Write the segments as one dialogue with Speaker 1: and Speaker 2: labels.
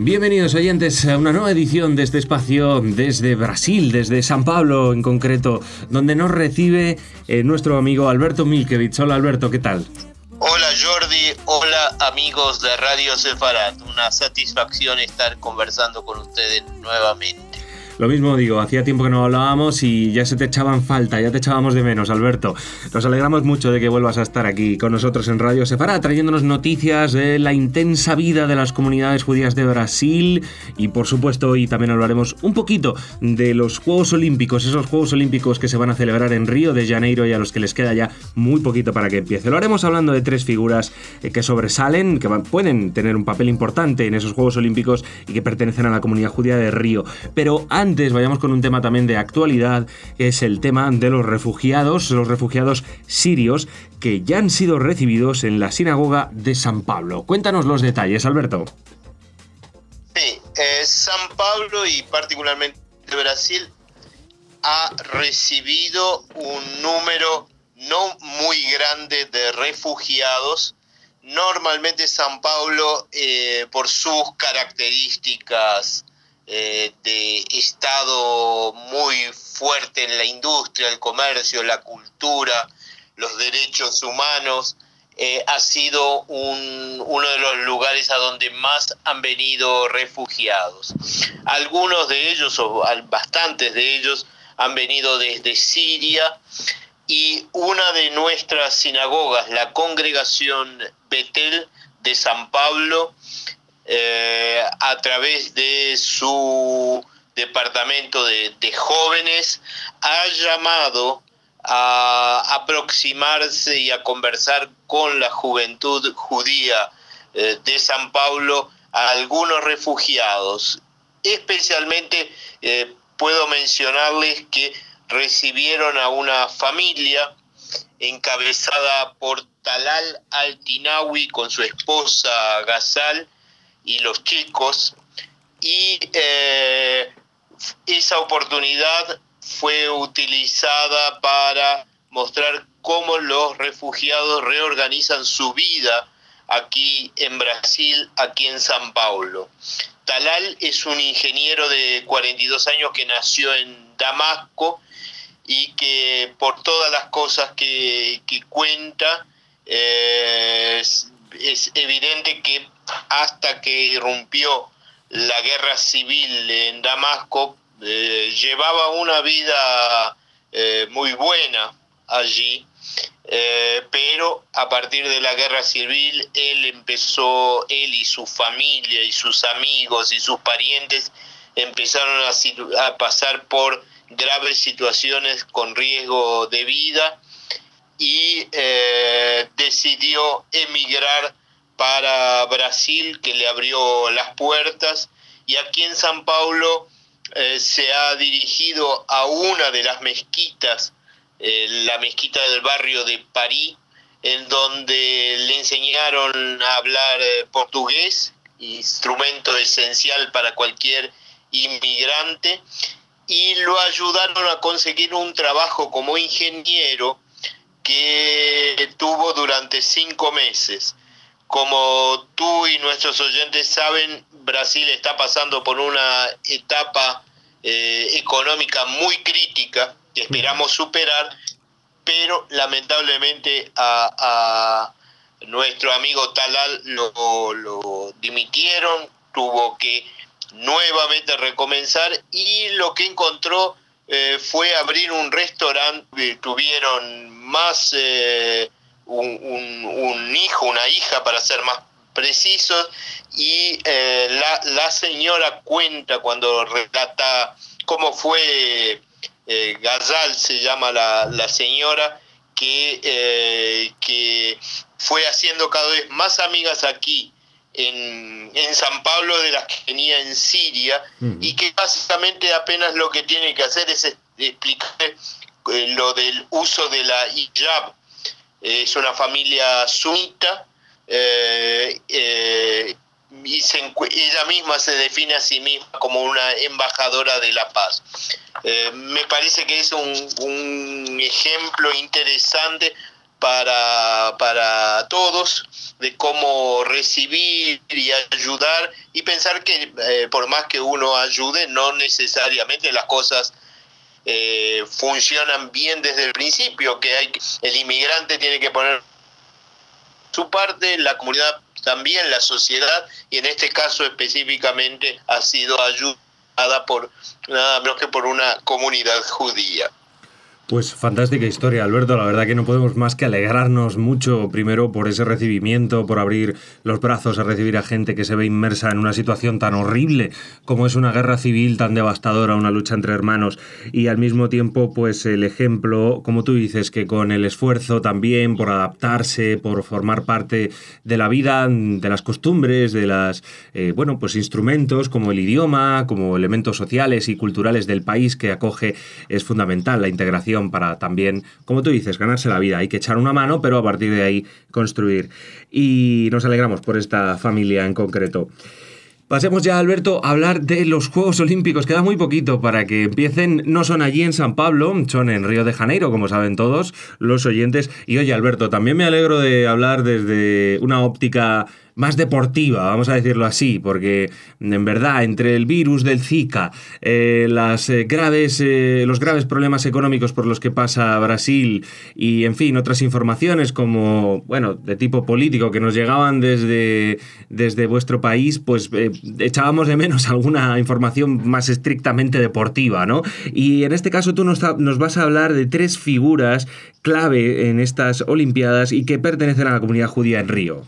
Speaker 1: Bienvenidos oyentes a una nueva edición de este espacio desde Brasil, desde San Pablo en concreto, donde nos recibe nuestro amigo Alberto Milkevich. Hola Alberto, ¿qué tal?
Speaker 2: Hola Jordi, hola amigos de Radio Sefarat, una satisfacción estar conversando con ustedes nuevamente.
Speaker 1: Lo mismo digo, hacía tiempo que no hablábamos y ya se te echaban falta, ya te echábamos de menos, Alberto. Nos alegramos mucho de que vuelvas a estar aquí con nosotros en Radio Sefarat, trayéndonos noticias de la intensa vida de las comunidades judías de Brasil y, por supuesto, hoy también hablaremos un poquito de los Juegos Olímpicos, esos Juegos Olímpicos que se van a celebrar en Río de Janeiro y a los que les queda ya muy poquito para que empiece. Lo haremos hablando de tres figuras que sobresalen, que pueden tener un papel importante en esos Juegos Olímpicos y que pertenecen a la comunidad judía de Río. Pero antes vayamos con un tema también de actualidad, que es el tema de los refugiados sirios que ya han sido recibidos en la sinagoga de San Pablo. Cuéntanos los detalles, Alberto.
Speaker 2: Sí, San Pablo y particularmente Brasil ha recibido un número no muy grande de refugiados. Normalmente San Pablo, por sus características de estado muy fuerte en la industria, el comercio, la cultura, los derechos humanos, ha sido uno de los lugares a donde más han venido refugiados. Algunos de ellos, o bastantes de ellos, han venido desde Siria, y una de nuestras sinagogas, la congregación Betel de San Pablo, a través de su departamento de jóvenes, ha llamado a aproximarse y a conversar con la juventud judía de San Pablo a algunos refugiados. Especialmente puedo mencionarles que recibieron a una familia encabezada por Talal Altinawi con su esposa Gazal y los chicos, y esa oportunidad fue utilizada para mostrar cómo los refugiados reorganizan su vida aquí en Brasil, aquí en San Paulo. Talal es un ingeniero de 42 años que nació en Damasco y que por todas las cosas que cuenta es evidente que hasta que irrumpió la guerra civil en Damasco, llevaba una vida muy buena allí, pero a partir de la guerra civil él y su familia y sus amigos y sus parientes empezaron a pasar por graves situaciones con riesgo de vida y decidió emigrar para Brasil, que le abrió las puertas, y aquí en San Paulo se ha dirigido a una de las mezquitas, la mezquita del barrio de París, en donde le enseñaron a hablar portugués, instrumento esencial para cualquier inmigrante, y lo ayudaron a conseguir un trabajo como ingeniero que tuvo durante 5 meses. Como tú y nuestros oyentes saben, Brasil está pasando por una etapa económica muy crítica que esperamos superar, pero lamentablemente a nuestro amigo Talal lo dimitieron, tuvo que nuevamente recomenzar, y lo que encontró fue abrir un restaurante. Tuvieron más un hijo, una hija para ser más precisos, y la señora cuenta, cuando relata cómo fue, Gazal se llama la señora, que fue haciendo cada vez más amigas aquí en San Pablo de las que tenía en Siria, y que básicamente apenas lo que tiene que hacer es explicar lo del uso de la hijab. Es una familia sunita, y ella misma se define a sí misma como una embajadora de la paz. Me parece que es un ejemplo interesante para todos, de cómo recibir y ayudar, y pensar que por más que uno ayude, no necesariamente las cosas funcionan bien desde el principio, que el inmigrante tiene que poner su parte, la comunidad también, la sociedad, y en este caso específicamente ha sido ayudada por nada menos que por una comunidad judía.
Speaker 1: Pues fantástica historia, Alberto. La verdad que no podemos más que alegrarnos mucho, primero por ese recibimiento, por abrir los brazos a recibir a gente que se ve inmersa en una situación tan horrible como es una guerra civil tan devastadora, una lucha entre hermanos, y al mismo tiempo pues el ejemplo, como tú dices, que con el esfuerzo también por adaptarse, por formar parte de la vida, de las costumbres, de las pues instrumentos como el idioma, como elementos sociales y culturales del país que acoge, es fundamental la integración para también, como tú dices, ganarse la vida. Hay que echar una mano, pero a partir de ahí construir. Y nos alegramos por esta familia en concreto. Pasemos ya, Alberto, a hablar de los Juegos Olímpicos. Queda muy poquito para que empiecen. No son allí en San Pablo, son en Río de Janeiro, como saben todos los oyentes. Y oye, Alberto, también me alegro de hablar desde una óptica más deportiva, vamos a decirlo así, porque en verdad entre el virus del Zika, los graves problemas económicos por los que pasa Brasil y en fin otras informaciones como de tipo político que nos llegaban desde vuestro país, pues echábamos de menos alguna información más estrictamente deportiva, ¿no? Y en este caso tú nos vas a hablar de 3 figuras clave en estas Olimpiadas y que pertenecen a la comunidad judía en Río.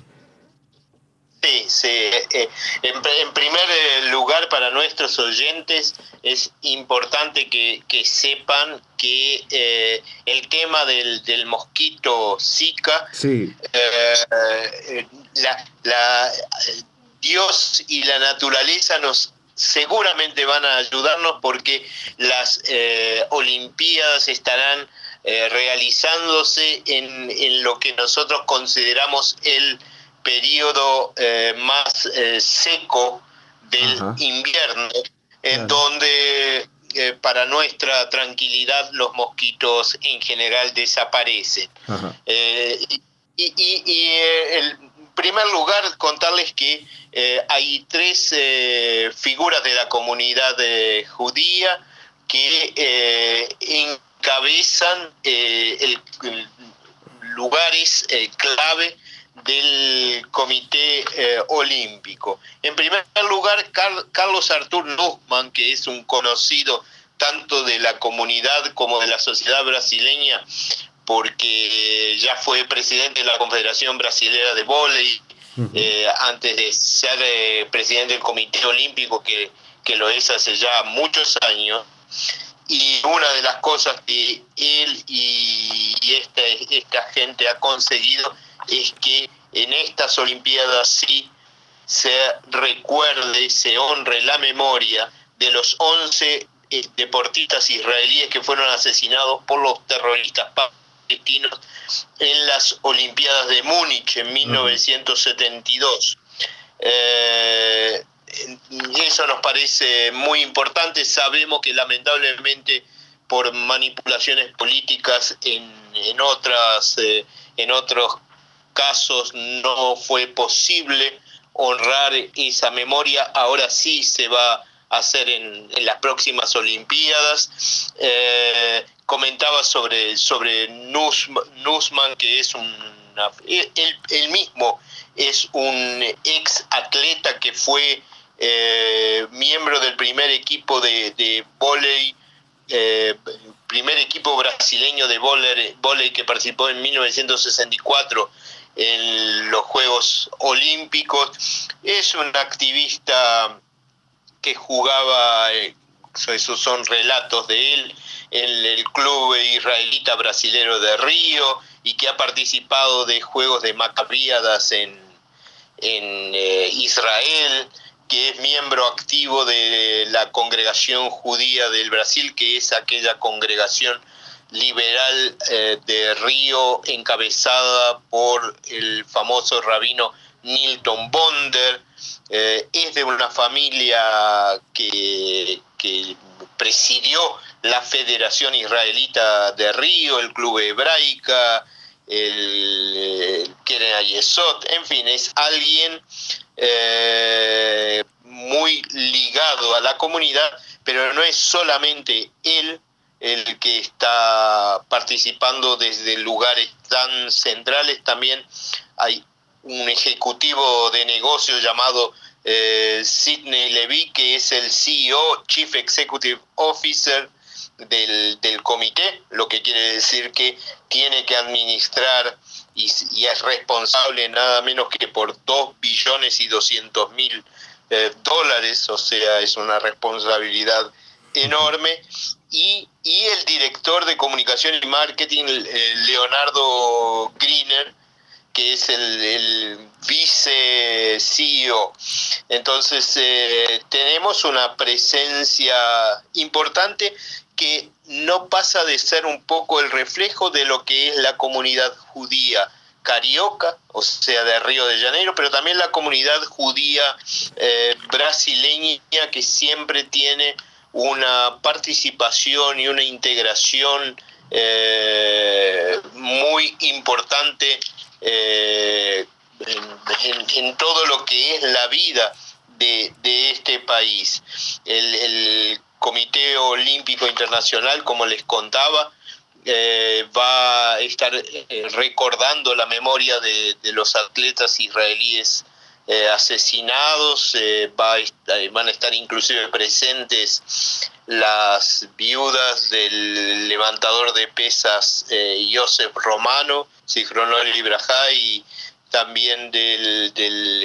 Speaker 2: Sí. En primer lugar, para nuestros oyentes es importante que sepan que el tema del mosquito Zika,
Speaker 1: sí.
Speaker 2: Dios y la naturaleza seguramente van a ayudarnos, porque las Olimpiadas estarán realizándose en lo que nosotros consideramos el periodo más seco del invierno, en donde para nuestra tranquilidad los mosquitos en general desaparecen. En primer lugar, contarles que hay 3 figuras de la comunidad judía que encabezan lugares clave del Comité Olímpico. En primer lugar, Carlos Artur Nussmann, que es un conocido tanto de la comunidad como de la sociedad brasileña, porque ya fue presidente de la Confederación Brasilera de Vóley, antes de ser presidente del Comité Olímpico, que lo es hace ya muchos años. Y una de las cosas que él y esta gente ha conseguido es que en estas Olimpiadas sí se recuerde, se honre la memoria de los 11 deportistas israelíes que fueron asesinados por los terroristas palestinos en las Olimpiadas de Múnich en 1972. Eso nos parece muy importante. Sabemos que lamentablemente por manipulaciones políticas en otros casos no fue posible honrar esa memoria. Ahora sí se va a hacer en las próximas Olimpiadas. Comentaba sobre Nussmann, que es él mismo es un ex atleta que fue miembro del primer equipo de vóley, primer equipo brasileño de vóley que participó en 1964 en los Juegos Olímpicos. Es un activista que jugaba, esos son relatos de él, en el club israelita brasilero de Río, y que ha participado de Juegos de Maccabiadas en Israel, que es miembro activo de la Congregación Judía del Brasil, que es aquella congregación liberal de Río encabezada por el famoso rabino Nilton Bonder. Es de una familia que presidió la Federación Israelita de Río, el Club Hebraica, el Keren Ayesot, en fin, es alguien muy ligado a la comunidad, pero no es solamente él el que está participando desde lugares tan centrales. También hay un ejecutivo de negocios llamado Sidney Levy, que es el CEO, Chief Executive Officer del comité, lo que quiere decir que tiene que administrar y es responsable nada menos que por 2.200.000 dólares, o sea, es una responsabilidad enorme. Y el director de comunicación y marketing, Leonardo Griner, que es el vice CEO. Entonces tenemos una presencia importante que no pasa de ser un poco el reflejo de lo que es la comunidad judía carioca, o sea, de Río de Janeiro, pero también la comunidad judía brasileña, que siempre tiene una participación y una integración muy importante en todo lo que es la vida de este país. El Comité Olímpico Internacional, como les contaba, va a estar recordando la memoria de los atletas israelíes asesinados. Van a estar inclusive presentes las viudas del levantador de pesas Yosef Romano, Zichrono Libraja, y también del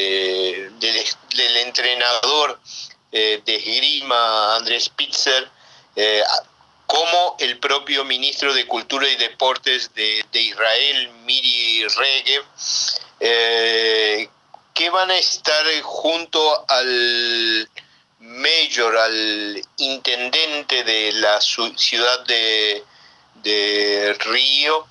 Speaker 2: entrenador de esgrima Andrés Spitzer, como el propio ministro de Cultura y Deportes de Israel, Miri Regev, que van a estar junto al mayor, al intendente de la ciudad de Río,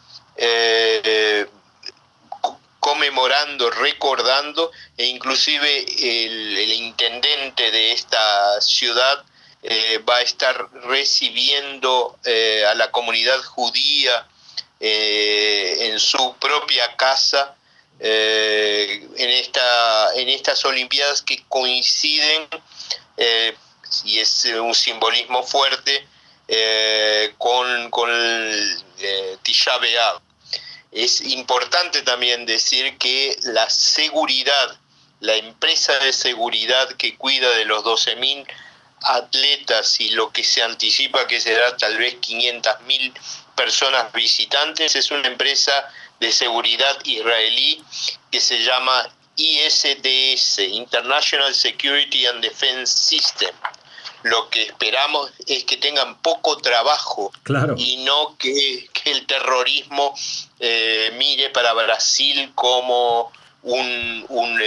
Speaker 2: conmemorando, recordando, e inclusive el intendente de esta ciudad va a estar recibiendo a la comunidad judía en su propia casa en estas Olimpiadas, que coinciden, y es un simbolismo fuerte, con Tisha B'Av. Es importante también decir que la seguridad, la empresa de seguridad que cuida de los 12.000 atletas y lo que se anticipa que será tal vez 500.000 personas visitantes, es una empresa de seguridad israelí que se llama ISDS, International Security and Defense System. Lo que esperamos es que tengan poco trabajo, claro, y no que el terrorismo mire para Brasil como un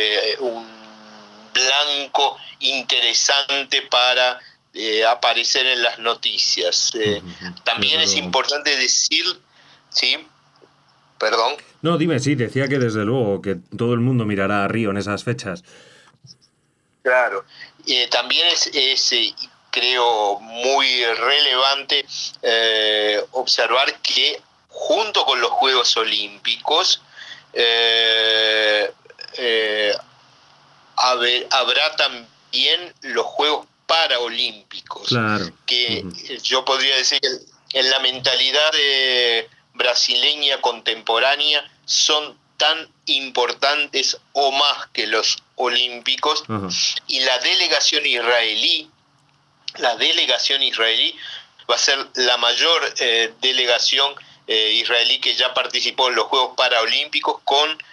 Speaker 2: blanco interesante para aparecer en las noticias. También es importante decir, ¿sí? Perdón.
Speaker 1: No, dime, sí, decía que desde luego que todo el mundo mirará a Río en esas fechas.
Speaker 2: Claro. También es creo, muy relevante observar que junto con los Juegos Olímpicos habrá también los Juegos Paraolímpicos, claro, que yo podría decir que en la mentalidad brasileña contemporánea son tan importantes o más que los olímpicos. Y la delegación israelí va a ser la mayor delegación israelí que ya participó en los Juegos Paraolímpicos,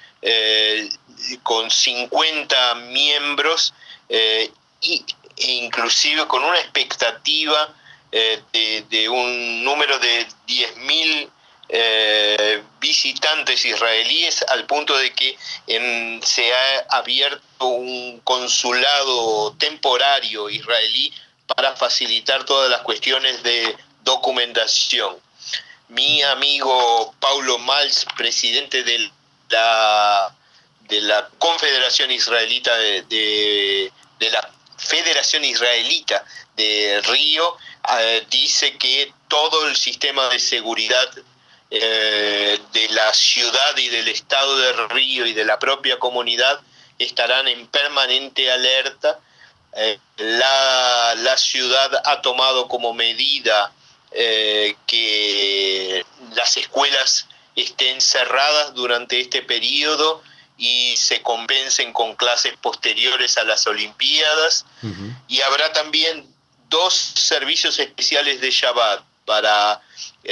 Speaker 2: con 50 miembros e inclusive con una expectativa de un número de 10.000 visitantes israelíes, al punto de que se ha abierto un consulado temporario israelí para facilitar todas las cuestiones de documentación. Mi amigo Paulo Malz, presidente de la Confederación Israelita de la Federación Israelita de Río, dice que todo el sistema de seguridad de la ciudad y del estado de Río y de la propia comunidad estarán en permanente alerta. La ciudad ha tomado como medida que las escuelas estén cerradas durante este periodo y se compensen con clases posteriores a las Olimpiadas. Uh-huh. Y habrá también 2 servicios especiales de Shabbat para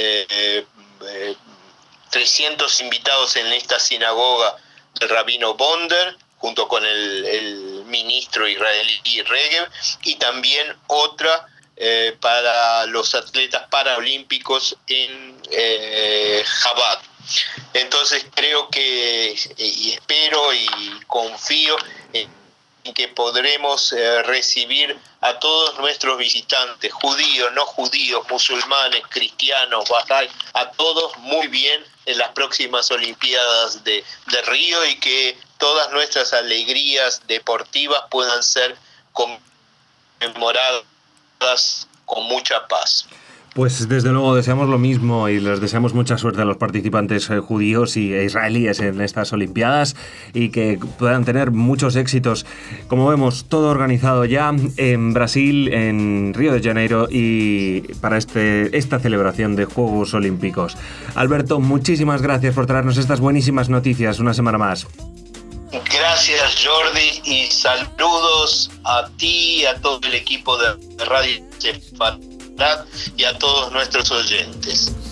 Speaker 2: 300 invitados en esta sinagoga del rabino Bonder, junto con el ministro israelí Regev, y también otra para los atletas paralímpicos en Chabad. Entonces creo que, y espero y confío en que podremos recibir a todos nuestros visitantes, judíos, no judíos, musulmanes, cristianos, bahá'í, a todos muy bien en las próximas Olimpiadas de Río, y que todas nuestras alegrías deportivas puedan ser conmemoradas con mucha paz.
Speaker 1: Pues desde luego deseamos lo mismo y les deseamos mucha suerte a los participantes judíos e israelíes en estas Olimpiadas, y que puedan tener muchos éxitos. Como vemos, todo organizado ya en Brasil, en Río de Janeiro, y para esta celebración de Juegos Olímpicos. Alberto, muchísimas gracias por traernos estas buenísimas noticias una semana más.
Speaker 2: Gracias, Jordi, y saludos a ti y a todo el equipo de Radio Sefarat y a todos nuestros oyentes.